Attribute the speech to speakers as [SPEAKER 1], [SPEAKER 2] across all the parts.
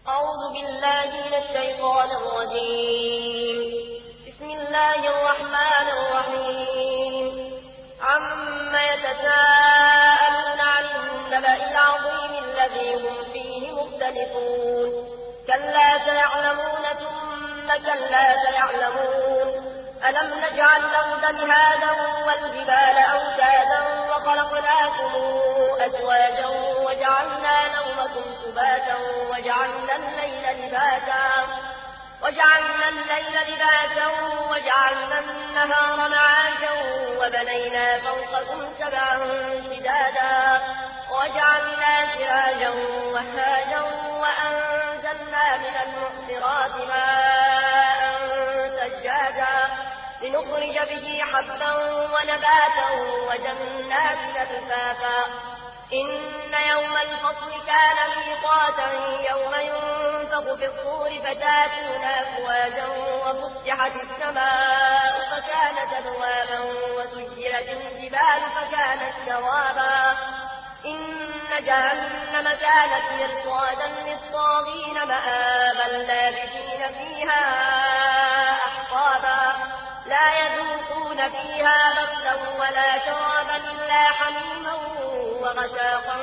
[SPEAKER 1] أعوذ بالله من الشيطان الرجيم. بسم الله الرحمن الرحيم. عما يتساءلون عن النبأ العظيم الذي هم فيه مختلفون. كلا سيعلمون ثم كلا سيعلمون. ألم نجعل الأرض مهادا والجبال أوتادا وخلقناكم أزواجا وجعلنا نومكم سباتا وجعلنا الليل لباسا وجعلنا النهار معاشا وبنينا فوقكم سبعا شدادا وجعلنا سراجا وهاجا وأنزلنا من المعصرات ماء ثجاجا لنخرج به حبا ونباتا وجنات ألفافا إن يوم الفصل كان ميقاتا يوم ينفخ في الصور فتاتون أفواجا وفتحت السماء فكانت أبوابا وسيرت الجبال فكانت سرابا إن جهنم كانت مرصادا للطاغين مآبا لابثين فيها أحقابا لا يذوقون فيها بردا ولا شرابا إلا حميما وغساقا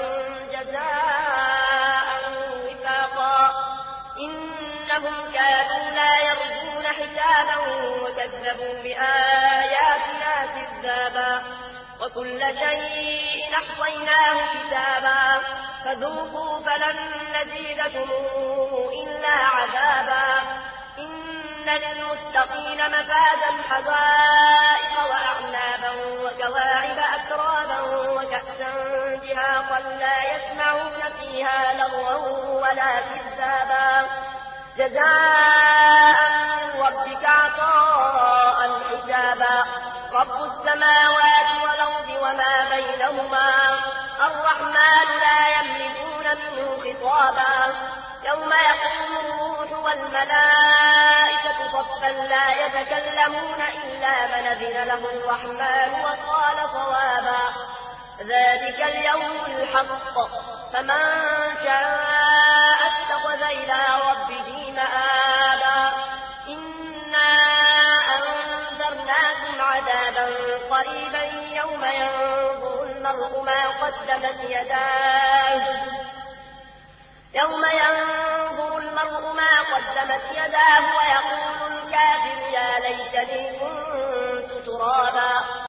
[SPEAKER 1] جزاء وفاقا إنهم كانوا لا يرجون حسابا وكذبوا بآياتنا كذابا وكل شيء أحصيناه كتابا فذوقوا فلن نزيدكم إلا عذابا إن للمتقين مفازا حدائق وأعنابا وكواعب أترابا وكأسا دهاقا لا يسمعون فيها لغوا ولا كذابا جزاء من ربك عطاء حسابا رب السماوات والأرض وما بينهما الرحمن لا يملكون منه خطابا يوم يقوم الروح والملائكة صفا لا يتكلمون إلا من أذن له الرحمن وقال صوابا ذلك اليوم الحق فمن شاء اتخذ إلى ربه مآبا إنا أنذرناكم عذابا قريبا يوم ينظر المرء ما قدمت يداه ويقول الكافر يا ليتني كنت ترابا